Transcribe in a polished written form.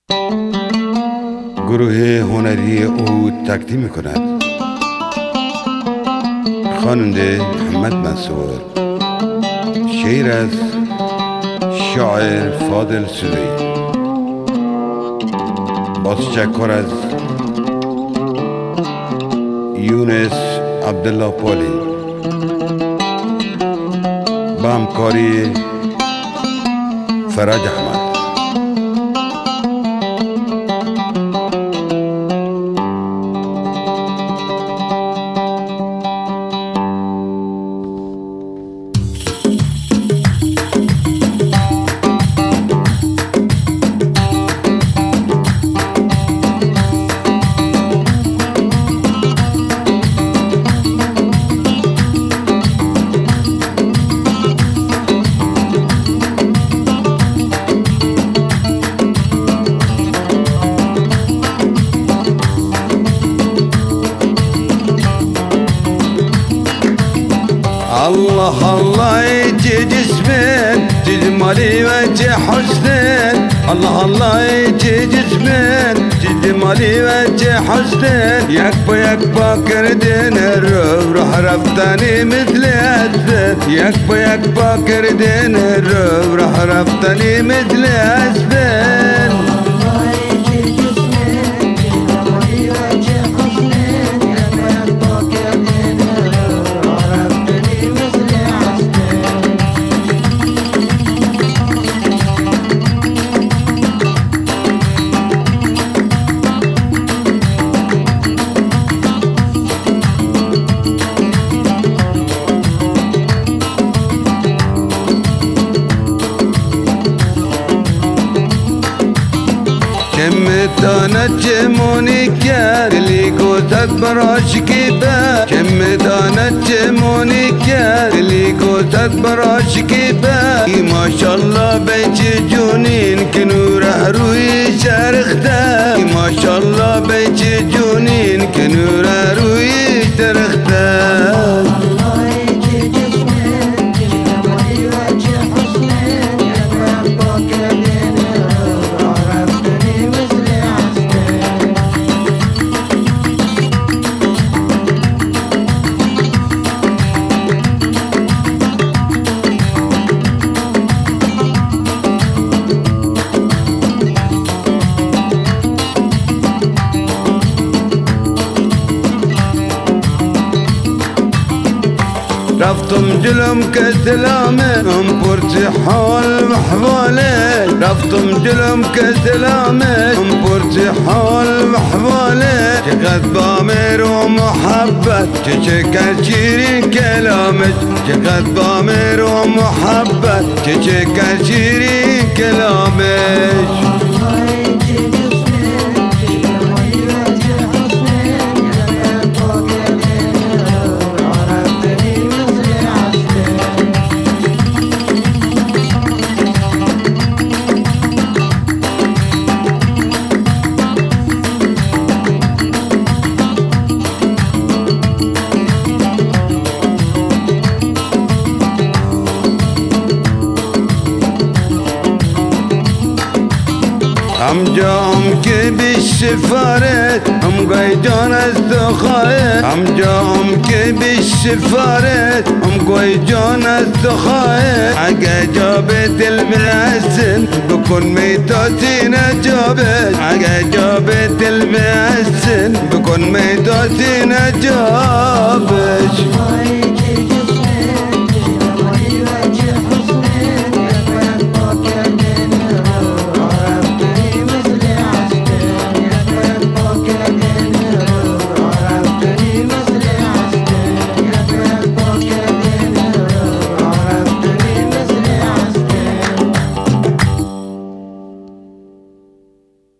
گروه هنری او تقدیم می‌کند خواننده محمد منصور، شعر از شاعر فاضل سوری، با تشکر از یونس عبدالله پولی، با همکاری فرج احمد. الله الله يجي جسمين جمالي وجه حسنين، الله الله يجي جسمين جمالي وجه حسنين، يكبا كردين روح رفتني مثل أسد، يكبا كردين روح رفتني مثل أسد. كم تنجموني كان اللي قوتك براشكي با، كم تنجموني كان اللي قوتك براشكي با، ما شاء الله بيجي جونين كنور روي شرختا، ما شاء الله بيجي جونين كنور روي شرختا. رفتم جلوم كسلامه ام برتي حال محواله، رفتم جلوم كسلامه ام برتي حال محواله، چقدر بامر و محبت چقدر شیرین کلامش، چقدر بامر و محبت چقدر شیرین کلامش. هم جام که بالسفارت هم قايدون الثخايت، هم جام که بالسفارت هم قايدون الثخايت، حقا جابت المحسن بكون ميتاتي نجابت، حقا جابت المحسن بكون ميتاتي نجابت.